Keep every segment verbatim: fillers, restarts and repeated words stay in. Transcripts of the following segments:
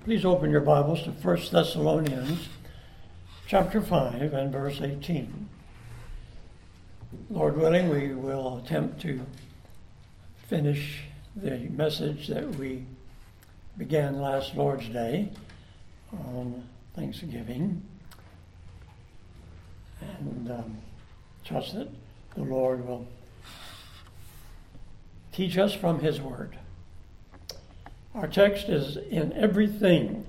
Please open your Bibles to First Thessalonians chapter five and verse eighteen. Lord willing, we will attempt to finish the message that we began last Lord's Day on Thanksgiving, and um, trust that the Lord will teach us from His Word. Our text is, in everything,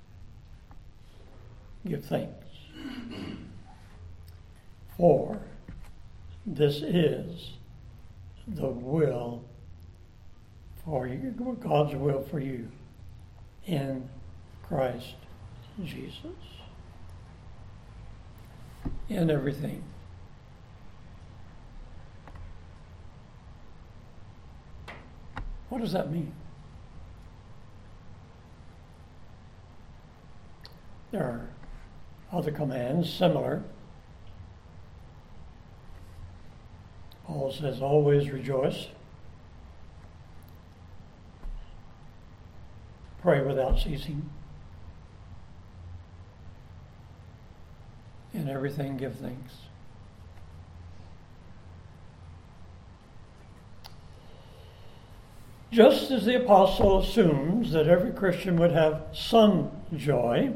give thanks. For this is the will for you, God's will for you in Christ Jesus. In everything. What does that mean? There are other commands similar. Paul says, always rejoice. Pray without ceasing. In everything, give thanks. Just as the apostle assumes that every Christian would have some joy,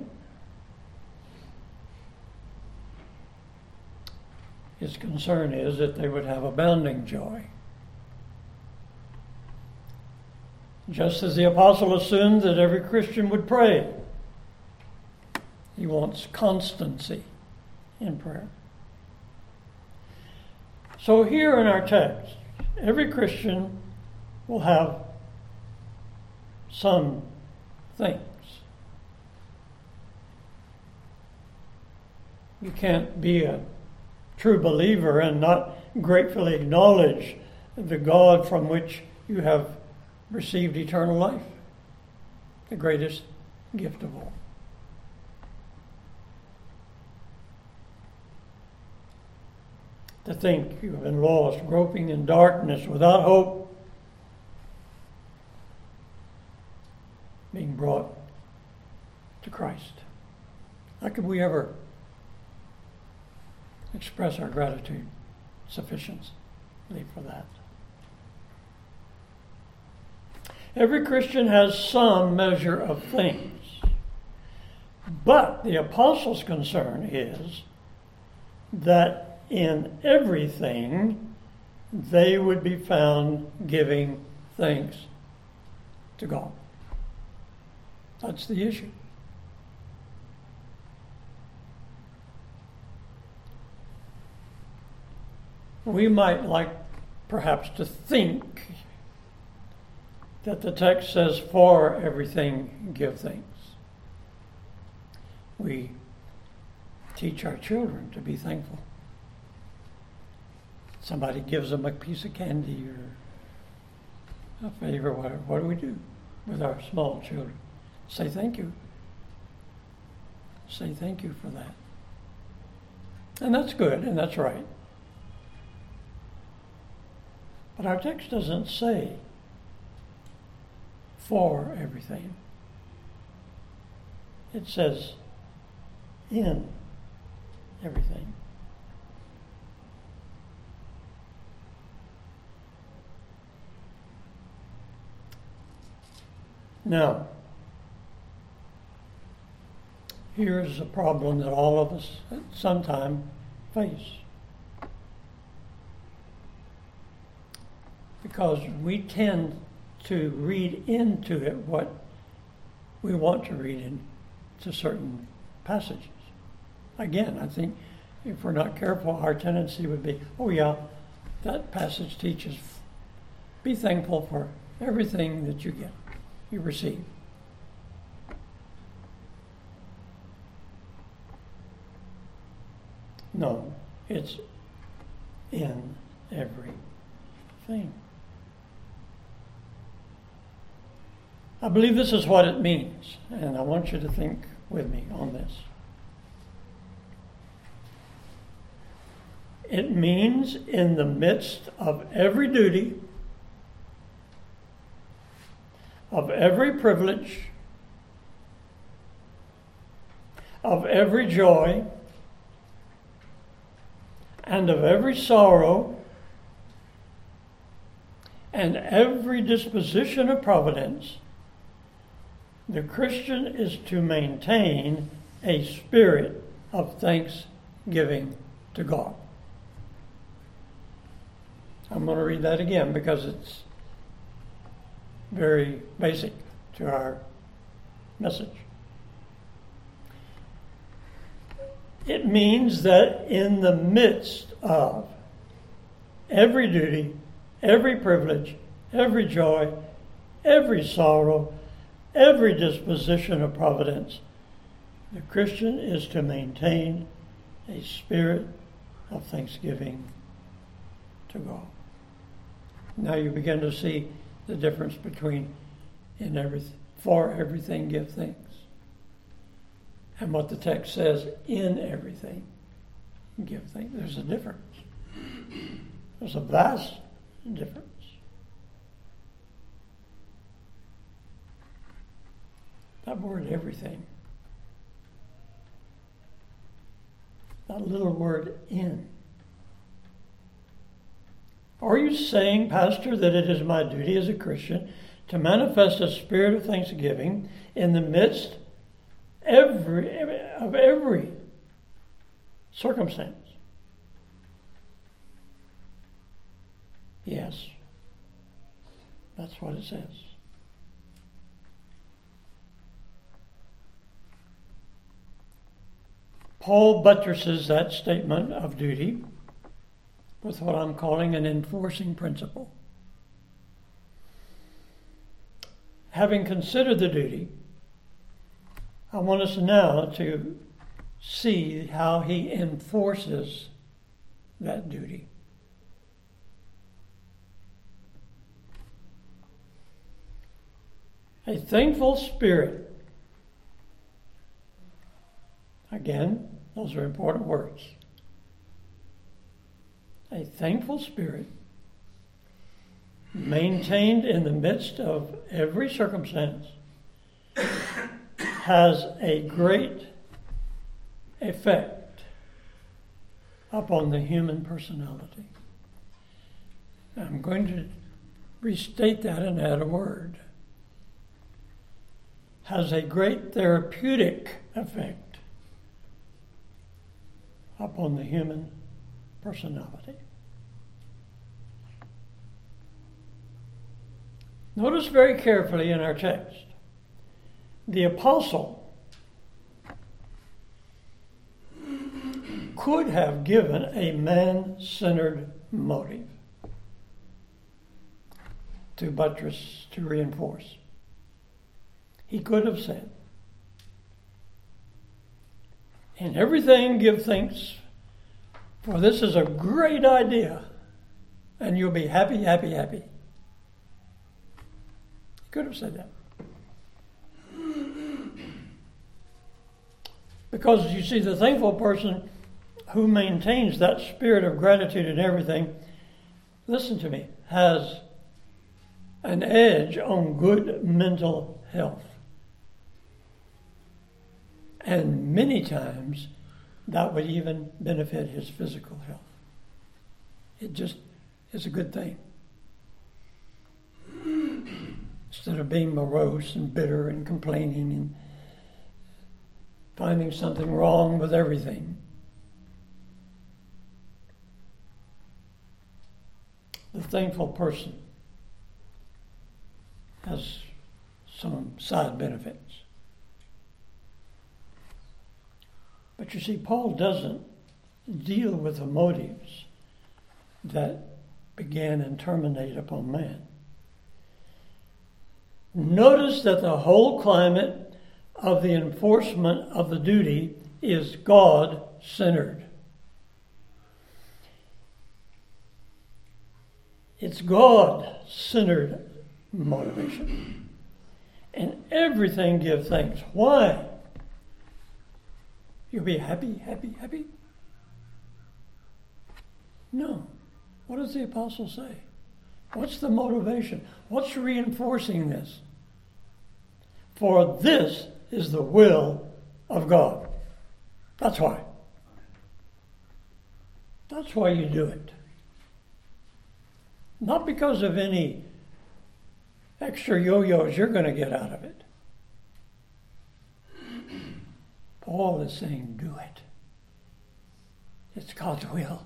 his concern is that they would have abounding joy. Just as the apostle assumed that every Christian would pray, he wants constancy in prayer. So here in our text, every Christian will have some things. You can't be a true believer and not gratefully acknowledge the God from which you have received eternal life, the greatest gift of all. To think you have been lost, groping in darkness, without hope, being brought to Christ. How could we ever express our gratitude sufficiently for that? Every Christian has some measure of things, but the apostle's concern is that in everything they would be found giving thanks to God. That's the issue. We might like perhaps to think that the text says, for everything give thanks. We teach our children to be thankful. Somebody gives them a piece of candy or a favor, whatever. What do we do with our small children? Say thank you. Say thank you for that. And that's good, and that's right. But our text doesn't say for everything. It says in everything. Now, here's a problem that all of us at some time face. Because we tend to read into it what we want to read into certain passages. Again, I think if we're not careful, our tendency would be, oh yeah, that passage teaches, be thankful for everything that you get, you receive. No, it's in everything. I believe this is what it means, and I want you to think with me on this. It means in the midst of every duty, of every privilege, of every joy and of every sorrow and every disposition of providence, the Christian is to maintain a spirit of thanksgiving to God. I'm going to read that again because it's very basic to our message. It means that in the midst of every duty, every privilege, every joy, every sorrow, every disposition of providence, the Christian is to maintain a spirit of thanksgiving to God. Now you begin to see the difference between in everything, for everything give thanks, and what the text says, in everything give thanks. There's a difference. There's a vast difference. That word everything, that little word in. Are you saying, Pastor, that it is my duty as a Christian to manifest a spirit of thanksgiving in the midst every, of every circumstance? Yes, that's what it says. Paul buttresses that statement of duty with what I'm calling an enforcing principle. Having considered the duty, I want us now to see how he enforces that duty. A thankful spirit. Again, those are important words. A thankful spirit, maintained in the midst of every circumstance, has a great effect upon the human personality. I'm going to restate that and add a word. Has a great therapeutic effect upon the human personality. Notice very carefully in our text, the apostle could have given a man-centered motive to buttress, to reinforce. He could have said, in everything give thanks, for this is a great idea, and you'll be happy, happy, happy. He could have said that. Because you see, the thankful person who maintains that spirit of gratitude in everything, listen to me, has an edge on good mental health. And many times that would even benefit his physical health. It just is a good thing. Instead of being morose and bitter and complaining and finding something wrong with everything. The thankful person has some side benefits. But you see, Paul doesn't deal with the motives that began and terminate upon man. Notice that the whole climate of the enforcement of the duty is God-centered. It's God-centered motivation. And everything give thanks. Why? You'll be happy, happy, happy? No. What does the apostle say? What's the motivation? What's reinforcing this? For this is the will of God. That's why. That's why you do it. Not because of any extra yo-yos you're going to get out of it. Paul is saying, do it. It's God's will.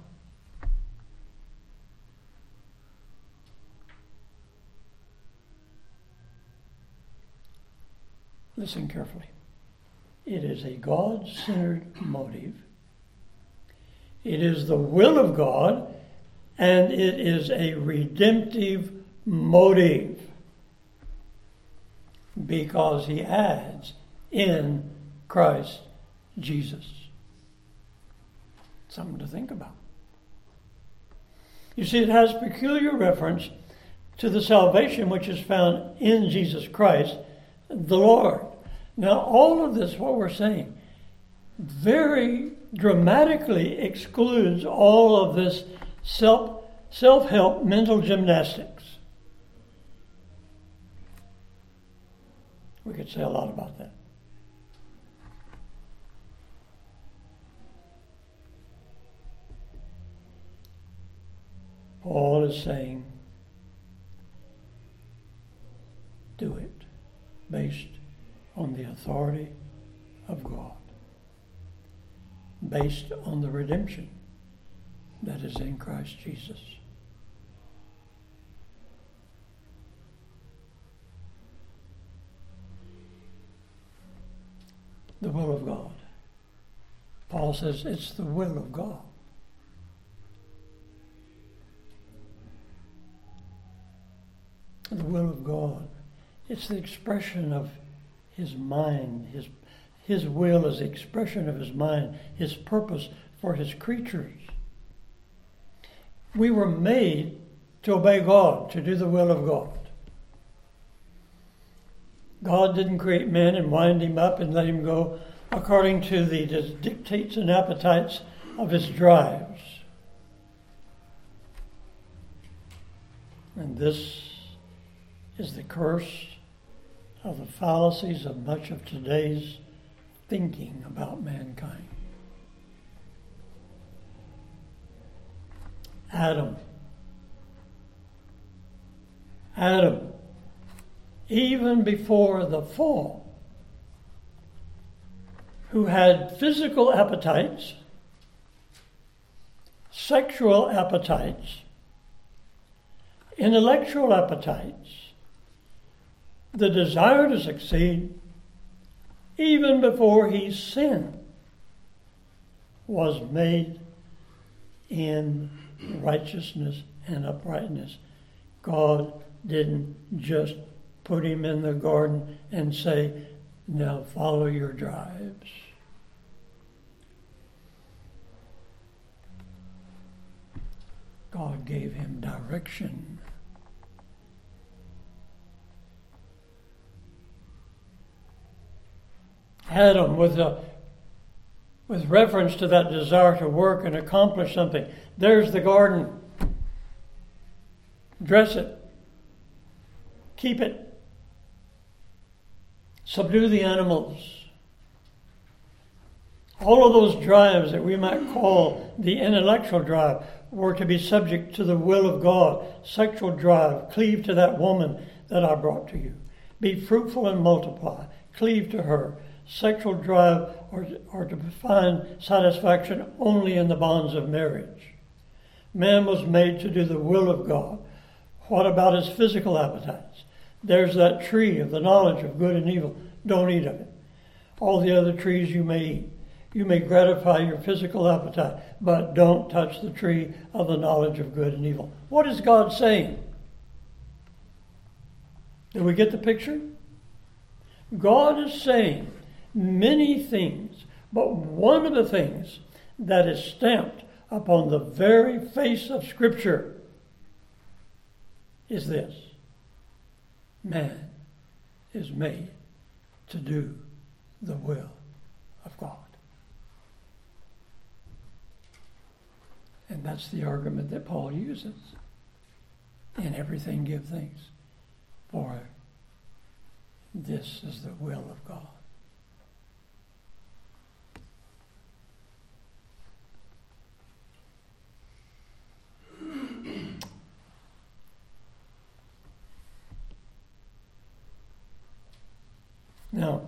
Listen carefully. It is a God-centered motive. It is the will of God, and it is a redemptive motive, because he adds in Christ Jesus. Something to think about. You see, it has peculiar reference to the salvation which is found in Jesus Christ, the Lord. Now, all of this, what we're saying, very dramatically excludes all of this self, self-help mental gymnastics. We could say a lot about that. Paul is saying, do it based on the authority of God, based on the redemption that is in Christ Jesus. The will of God. Paul says it's the will of God. The will of God. It's the expression of his mind. His, his will is the expression of his mind, his purpose for his creatures. We were made to obey God, to do the will of God. God didn't create man and wind him up and let him go according to the dictates and appetites of his drives. And this is the curse of the fallacies of much of today's thinking about mankind. Adam. Adam, even before the fall, who had physical appetites, sexual appetites, intellectual appetites, the desire to succeed, even before he sinned, was made in righteousness and uprightness. God didn't just put him in the garden and say, now follow your drives. God gave him direction. Adam, with a, with reference to that desire to work and accomplish something, there's the garden. Dress it. Keep it. Subdue the animals. All of those drives that we might call the intellectual drive were to be subject to the will of God. Sexual drive, cleave to that woman that I brought to you. Be fruitful and multiply. Cleave to her. Sexual drive or, or to find satisfaction only in the bonds of marriage. Man was made to do the will of God. What about his physical appetites? There's that tree of the knowledge of good and evil. Don't eat of it. All the other trees you may eat. You may gratify your physical appetite, but don't touch the tree of the knowledge of good and evil. What is God saying? Do we get the picture? God is saying many things, but one of the things that is stamped upon the very face of Scripture is this: man is made to do the will of God. And that's the argument that Paul uses. In everything give thanks, for this is the will of God. Now,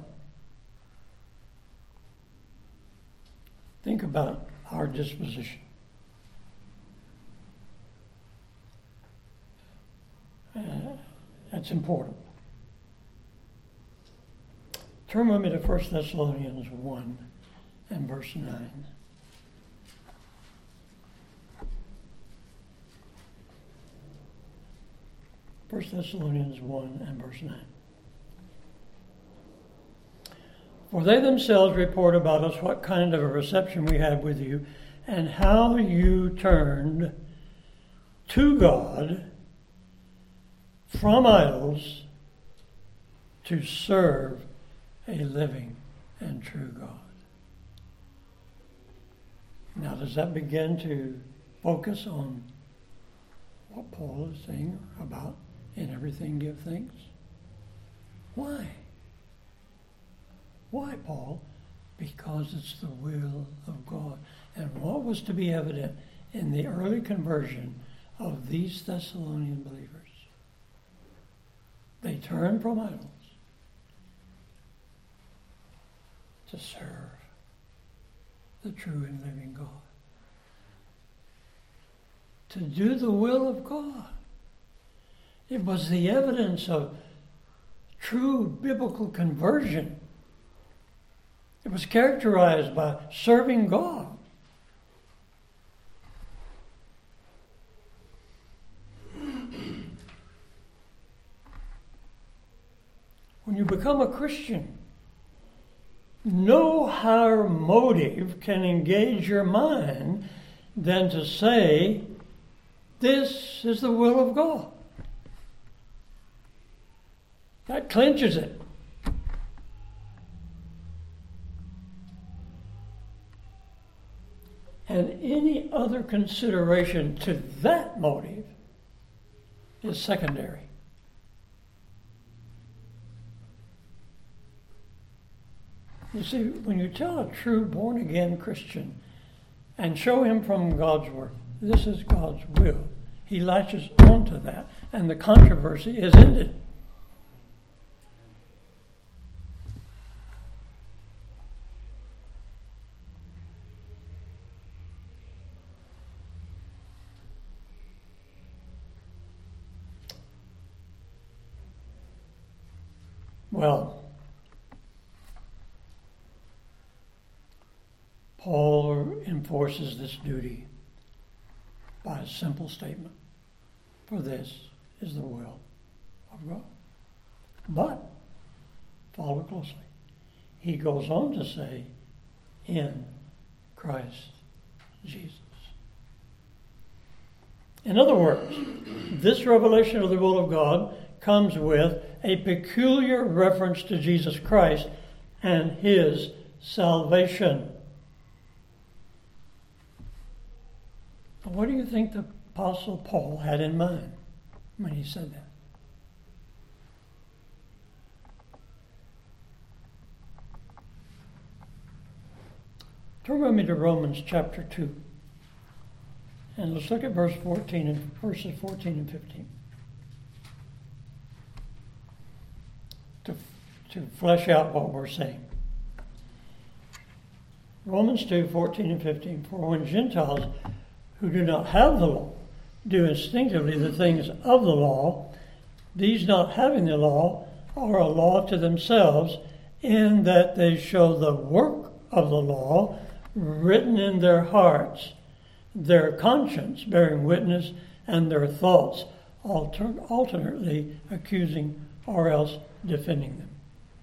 think about our disposition. Uh, that's important. Turn with me to First Thessalonians one and verse nine. First Thessalonians one and verse nine. For they themselves report about us what kind of a reception we had with you, and how you turned to God from idols to serve a living and true God. Now, does that begin to focus on what Paul is saying about in everything give thanks? Why? Why, Paul? Because it's the will of God. And what was to be evident in the early conversion of these Thessalonian believers? They turned from idols to serve the true and living God. To do the will of God. It was the evidence of true biblical conversion. It was characterized by serving God. When you become a Christian, no higher motive can engage your mind than to say, this is the will of God. That clinches it. And any other consideration to that motive is secondary. You see, when you tell a true born-again Christian and show him from God's Word, this is God's will, he latches onto that, and the controversy is ended. Well, Paul enforces this duty by a simple statement. For this is the will of God. But, follow closely, he goes on to say, in Christ Jesus. In other words, this revelation of the will of God comes with a peculiar reference to Jesus Christ and his salvation. What do you think the Apostle Paul had in mind when he said that? Turn with me to Romans chapter two. And let's look at verse fourteen and verses fourteen and fifteen. To, to flesh out what we're saying. Romans two, fourteen and fifteen. For when Gentiles who do not have the law do instinctively the things of the law, these not having the law are a law to themselves, in that they show the work of the law written in their hearts, their conscience bearing witness, and their thoughts alter- alternately accusing or else defending them.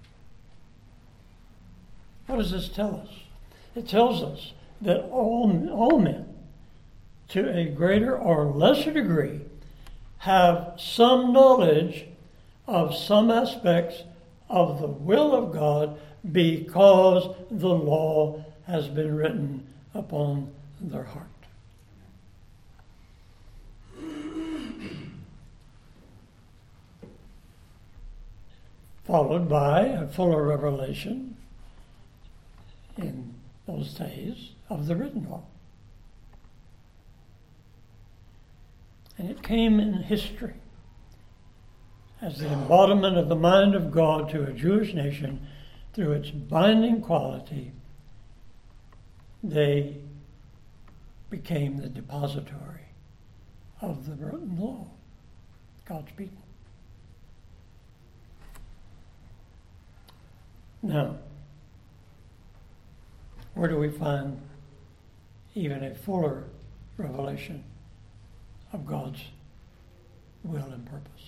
What does this tell us? It tells us that all, all men, to a greater or lesser degree, have some knowledge of some aspects of the will of God because the law has been written upon their heart. Followed by a fuller revelation in those days of the written law. And it came in history as the embodiment of the mind of God to a Jewish nation through its binding quality, they became the depository of the written law, God's people. Now, where do we find even a fuller revelation of God's will and purpose?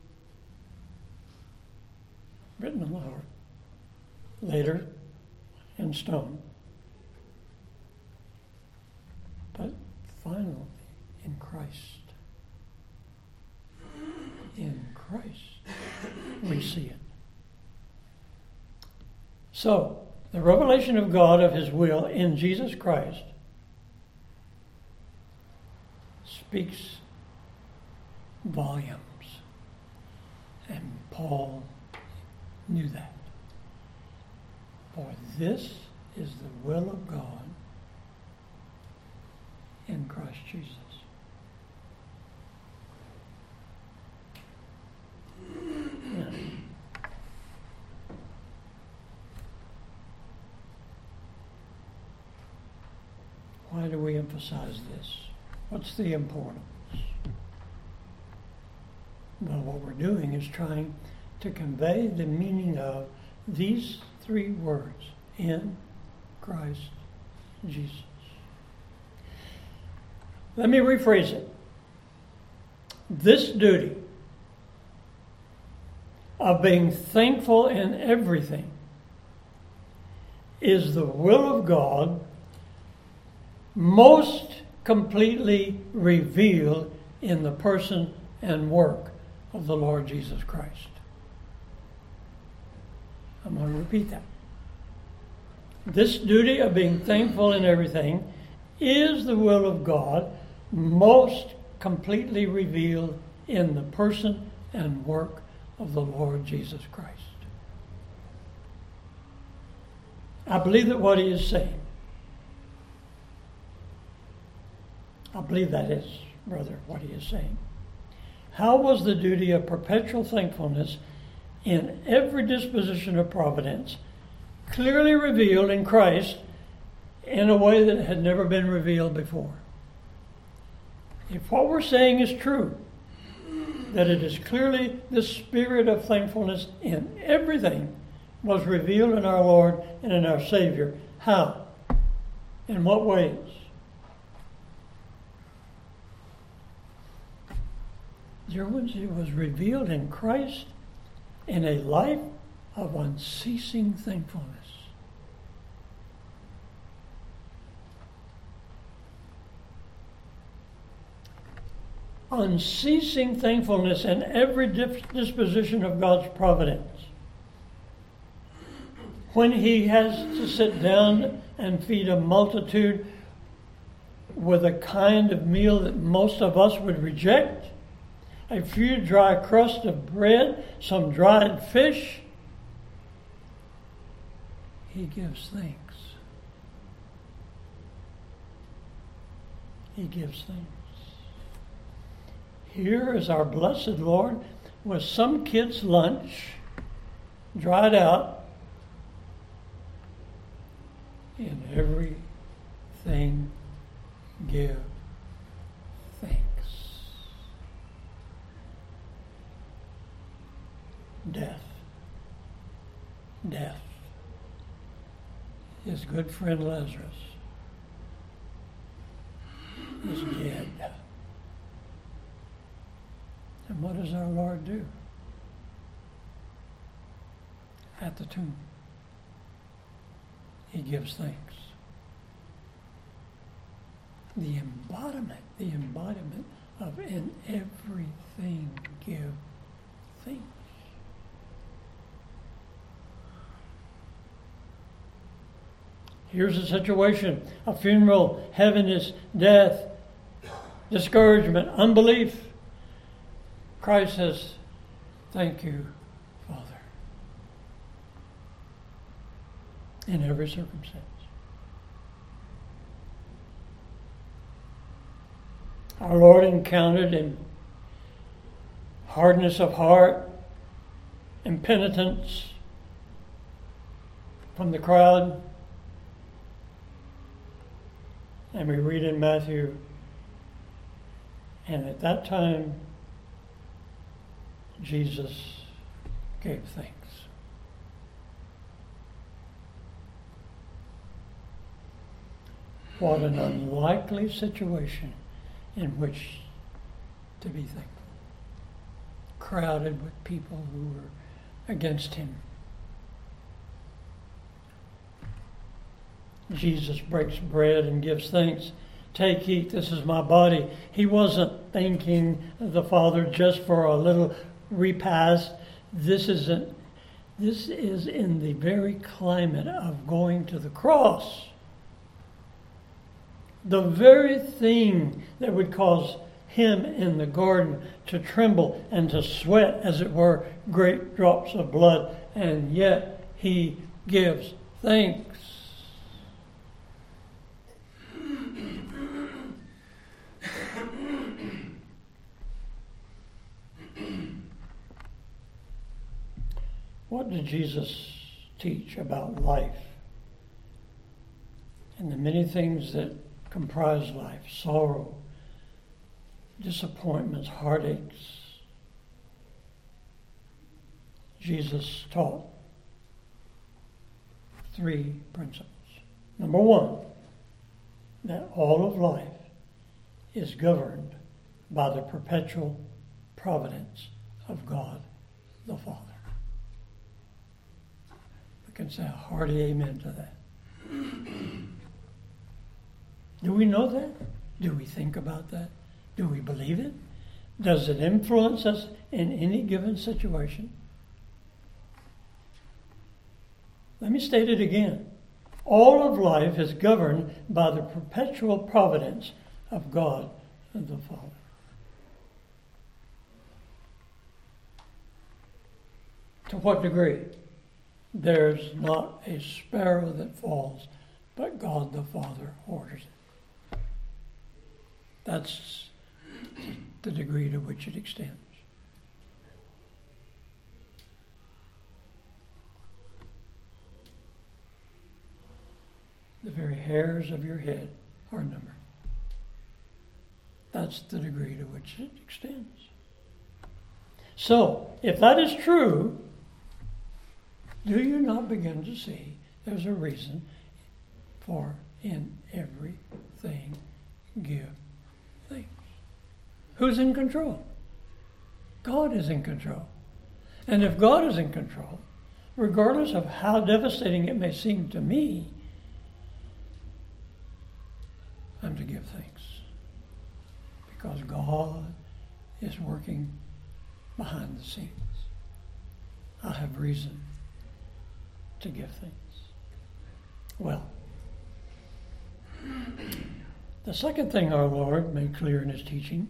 Written on the heart, later in stone, but finally in Christ. In Christ, we see it. So, the revelation of God of His will in Jesus Christ speaks volumes. And Paul knew that. For this is the will of God in Christ Jesus. Now, why do we emphasize this? What's the importance? Well, what we're doing is trying to convey the meaning of these three words, in Christ Jesus. Let me rephrase it. This duty of being thankful in everything is the will of God most completely revealed in the person and work of the Lord Jesus Christ. I'm going to repeat that. This duty of being thankful in everything is the will of God most completely revealed in the person and work of the Lord Jesus Christ. I believe that what he is saying, I believe that is, brother, what he is saying. How was the duty of perpetual thankfulness in every disposition of providence clearly revealed in Christ in a way that had never been revealed before? If what we're saying is true, that it is clearly the spirit of thankfulness in everything was revealed in our Lord and in our Savior. How? In what ways? Dear ones, it was revealed in Christ in a life of unceasing thankfulness. Unceasing thankfulness in every disposition of God's providence. When he has to sit down and feed a multitude with a kind of meal that most of us would reject, a few dry crusts of bread, some dried fish, he gives thanks. He gives thanks. Here is our blessed Lord with some kid's lunch dried out. In everything give thanks. Death. Death. His good friend Lazarus is dead. And what does our Lord do? At the tomb, he gives thanks. The embodiment, the embodiment of in everything give thanks. Here's a situation, a funeral, heaviness, death, discouragement, unbelief. Christ says, thank you, Father, in every circumstance. Our Lord encountered in hardness of heart, impenitence, from the crowd. And we read in Matthew, and at that time, Jesus gave thanks. What an unlikely situation in which to be thankful. Crowded with people who were against him. Jesus breaks bread and gives thanks. Take, eat, this is my body. He wasn't thanking the Father just for a little repast. This isn't, this is in the very climate of going to the cross. The very thing that would cause him in the garden to tremble and to sweat, as it were, great drops of blood, and yet he gives thanks. What did Jesus teach about life and the many things that comprise life? Sorrow, disappointments, heartaches. Jesus taught three principles. Number one, that all of life is governed by the perpetual providence of God the Father. We can say a hearty amen to that. Do we know that? Do we think about that? Do we believe it? Does it influence us in any given situation? Let me state it again. All of life is governed by the perpetual providence of God the Father. To what degree? There's not a sparrow that falls, but God the Father orders it. That's the degree to which it extends. The very hairs of your head are numbered. That's the degree to which it extends. So, if that is true, do you not begin to see there's a reason for in everything give thanks? Who's in control? God is in control. And if God is in control, regardless of how devastating it may seem to me, I'm to give thanks. Because God is working behind the scenes. I have reason to give thanks. Well, the second thing our Lord made clear in his teaching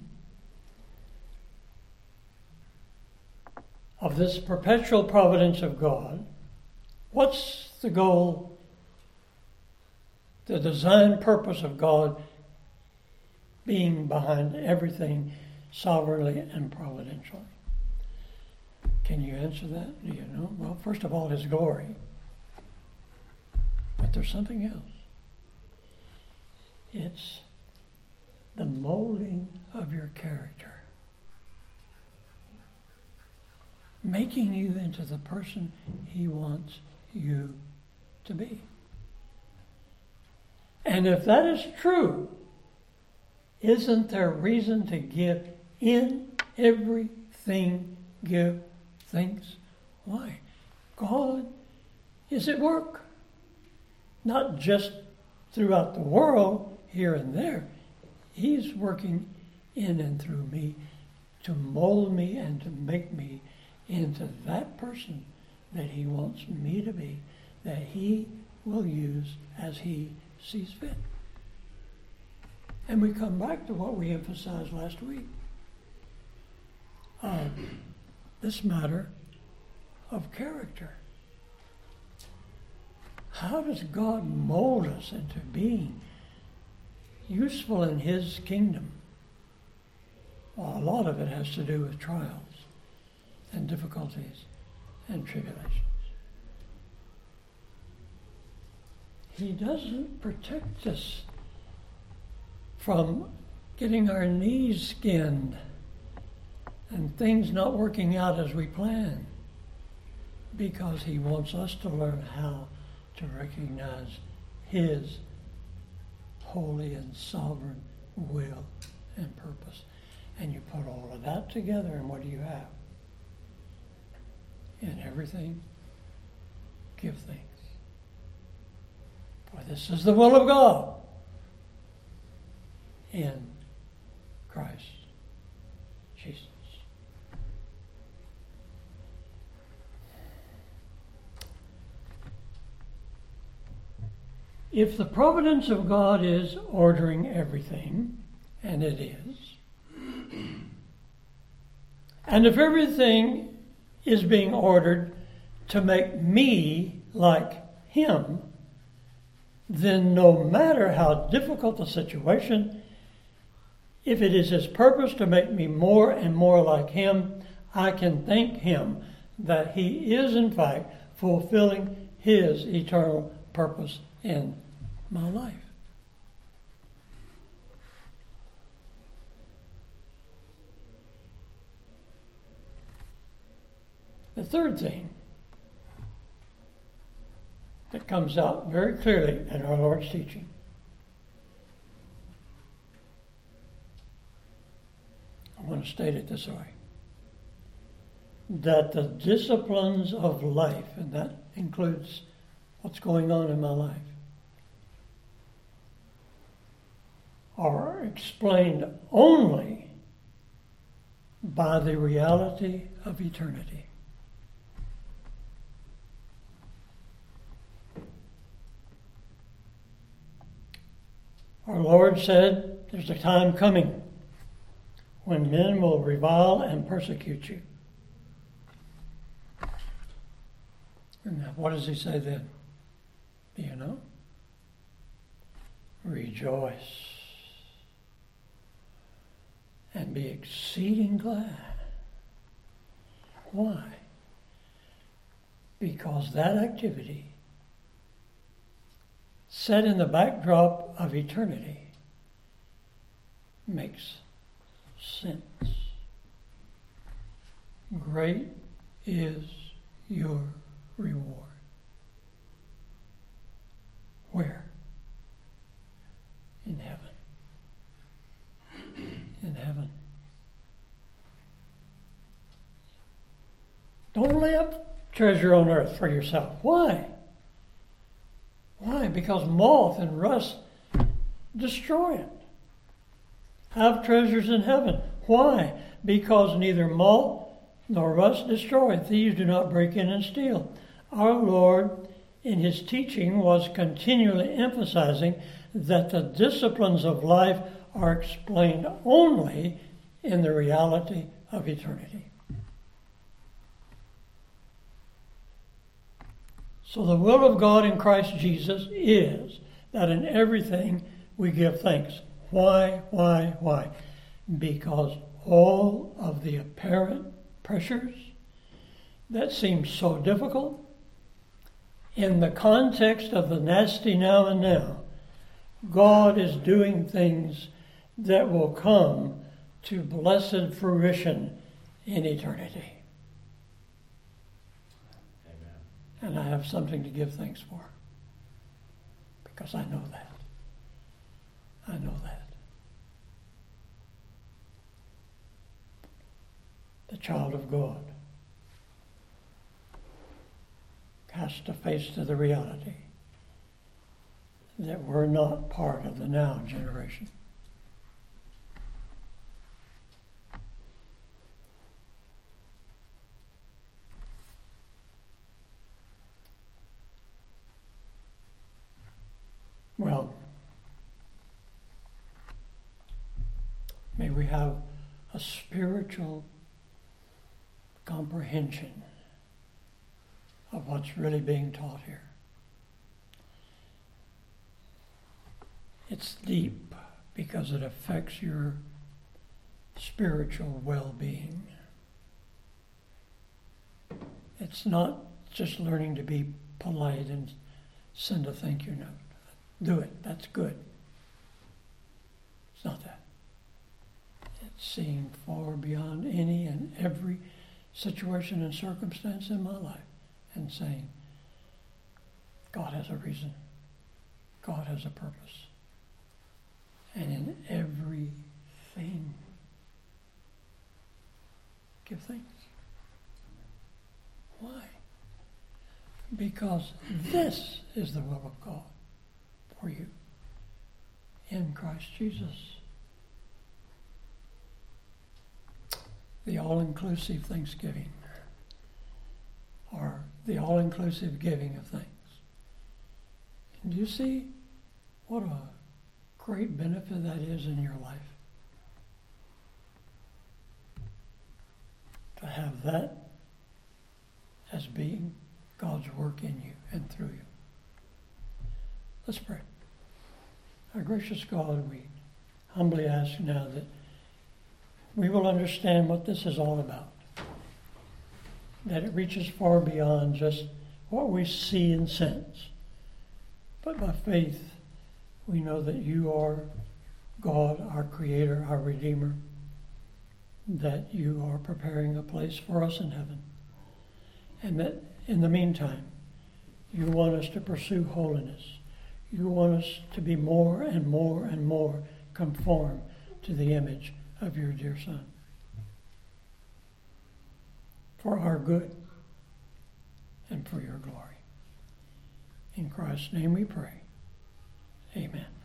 of this perpetual providence of God, what's the goal, the design purpose of God being behind everything sovereignly and providentially? Can you answer that? Do you know? Well, first of all, his glory. But there's something else. It's the molding of your character. Making you into the person he wants you to be. And if that is true, isn't there reason to give in everything, give thanks? Why? God is at work. Not just throughout the world, here and there. He's working in and through me to mold me and to make me into that person that he wants me to be, that he will use as he sees fit. And we come back to what we emphasized last week. Uh, this matter of character. How does God mold us into being useful in his kingdom? Well, a lot of it has to do with trials and difficulties and tribulations. He doesn't protect us from getting our knees skinned and things not working out as we plan, because he wants us to learn how to recognize his holy and sovereign will and purpose. And you put all of that together, and what do you have? In everything, give thanks. For this is the will of God in Christ Jesus. If the providence of God is ordering everything, and it is, and if everything is being ordered to make me like him, then no matter how difficult the situation, if it is his purpose to make me more and more like him, I can thank him that he is in fact fulfilling his eternal purpose in my life. The third thing that comes out very clearly in our Lord's teaching I want to state it this way, that the disciplines of life, and that includes what's going on in my life, are explained only by the reality of eternity. Our Lord said, there's a time coming when men will revile and persecute you. And what does he say then? Do you know? Rejoice and be exceeding glad. Why? Because that activity, set in the backdrop of eternity, makes sense. Great is your reward. Where? In heaven. In heaven. Don't lay up treasure on earth for yourself. Why? Why? Because moth and rust destroy it. Have treasures in heaven. Why? Because neither moth nor rust destroy. Thieves do not break in and steal. Our Lord, in his teaching, was continually emphasizing that the disciplines of life are explained only in the reality of eternity. So the will of God in Christ Jesus is that in everything we give thanks. Why, why, why? Because all of the apparent pressures that seem so difficult, in the context of the nasty now and now, God is doing things that will come to blessed fruition in eternity. Amen. And I have something to give thanks for, because I know that. I know that. The child of God has to face to the reality that we're not part of the now generation. Well, may we have a spiritual comprehension of what's really being taught here. It's deep because it affects your spiritual well-being. It's not just learning to be polite and send a thank you note. do it. That's good. It's not that. It's seeing far beyond any and every situation and circumstance in my life and saying, God has a reason. God has a purpose. And in everything, give thanks. Why? Because this is the will of God for you in Christ Jesus. The all-inclusive thanksgiving, or the all-inclusive giving of thanks. And do you see what a great benefit that is in your life? To have that as being God's work in you and through you. Let's pray. Our gracious God, we humbly ask now that we will understand what this is all about. That it reaches far beyond just what we see and sense. But by faith, we know that you are God, our Creator, our Redeemer, that you are preparing a place for us in heaven. And that in the meantime, you want us to pursue holiness. You want us to be more and more and more conformed to the image of your dear Son. For our good and for your glory. In Christ's name we pray. Amen.